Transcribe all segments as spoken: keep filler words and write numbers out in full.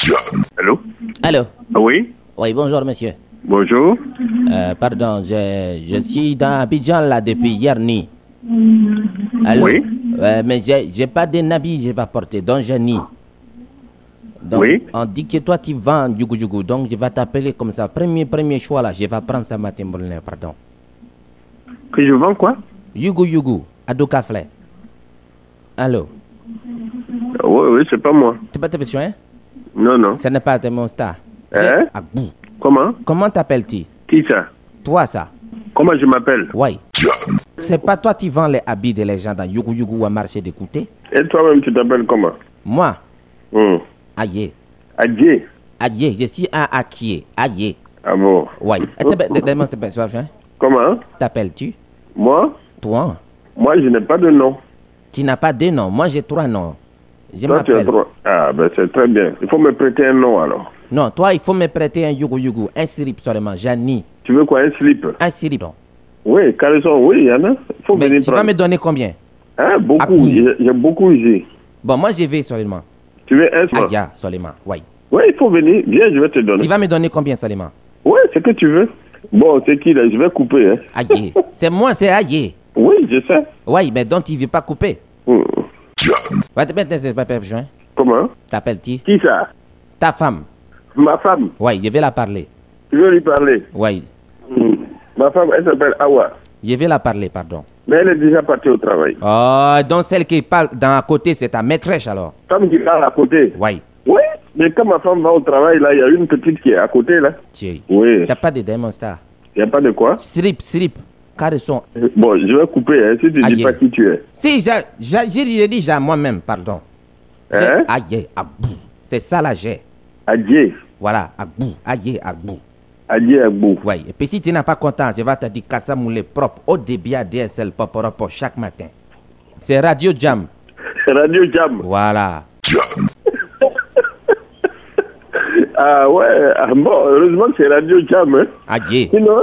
Allô? Allô? Oui? Oui, bonjour monsieur. Bonjour. Euh, pardon, je, je suis dans Abidjan là depuis hier nuit. Allô? Oui? Euh, mais j'ai, j'ai pas de nabi je vais porter, donc j'ai ni. Donc, Oui? on dit que toi tu vends Yougou Yougou, donc je vais t'appeler comme ça. Premier, premier choix là, je vais prendre ça matin, pardon. Que je vends quoi? Yougou Yougou, Ado Kafle. Allô? Oui, oui, c'est pas moi. Tu pas tes besoins? Non, non. Ce n'est pas mon star. Hein? Agbou. Comment? Comment t'appelles-tu? Qui ça? Toi ça? Comment je m'appelle? Oui. C'est pas toi qui vends les habits des gens dans Yougou Yougou ou à marché d'écouter? Et toi-même, tu t'appelles comment? Moi? Hum. Aïe. Adjé. Aïe, je suis un Akié. Aïe. Ah bon? Oui. Comment? T'appelles-tu? Moi? Toi? Moi, je n'ai pas de nom. Tu n'as pas de nom. Moi, j'ai trois noms. Je Toi, tu as m'appelle. trois. Ah, ben c'est très bien. Il faut me prêter un nom alors. Non, toi, il faut me prêter un Yougou Yougou. Un slip seulement. Jani. Tu veux quoi, un slip? Un slip. Oui, caleçon, oui, il y en a. Il faut Mais venir tu prendre. vas me donner combien? Hein, beaucoup. Apou. J'ai j'ai beaucoup usé. Bon, moi, je vais seulement. Tu veux un slip? Aïe, seulement. Oui. Oui, il faut venir. Viens, je vais te donner. Tu vas me donner combien seulement? Oui, c'est que tu veux. Bon, c'est qui là? Je vais couper. Hein. Aïe. C'est moi, c'est aïe. Oui, je sais. Oui, mais donc tu ne veux pas couper. Hum. Va te mettre c'est pas besoin. Comment? T'appelles-tu? Qui ça? Ta femme. Ma femme. Oui, je vais la parler. Tu veux lui parler? Oui. Hum. Ma femme, elle s'appelle Awa. Je vais la parler, pardon. Mais elle est déjà partie au travail. Oh, donc celle qui parle dans à côté, c'est ta maîtresse alors? Femme qui parle à côté. Oui. Oui, mais quand ma femme va au travail, là, il y a une petite qui est à côté, là. Tu Oui. n'as pas de Diamond Star? Il n'y a pas de quoi? Slip, slip. Caleçon. Bon, je vais couper, hein, si tu ne dis Aïe. pas qui tu es. Si, j'ai j'ai- j'ai dit j'ai moi-même, pardon. J'ai- Hein? Aïe, Agbou. C'est ça là, j'ai. Adjé. Voilà, Agbou. Aïe, Agbou. Adjé Agbou. Oui. Et puis si tu n'es pas content, je vais te dire Kassa Moulé propre au débit à D S L propre pour chaque matin. C'est Radio Jam. Radio Jam. Voilà. Ah ouais, ah bon, heureusement que c'est Radio Jam, hein. Aïe. Sinon...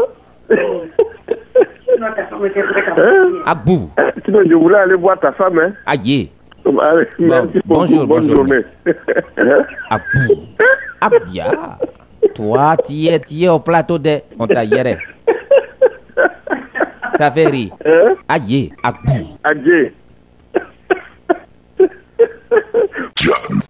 hein? Agbou. Hein? Sinon, je voulais aller voir ta femme, hein. Aïe. Allez, merci beaucoup, bonjour, bonne bonjour. journée. Hein? Agbou. Abia. Toi, tu es, tu es au plateau de... On t'a hier. Ça fait rire. Hein? Aïe. Agbou. Adjé.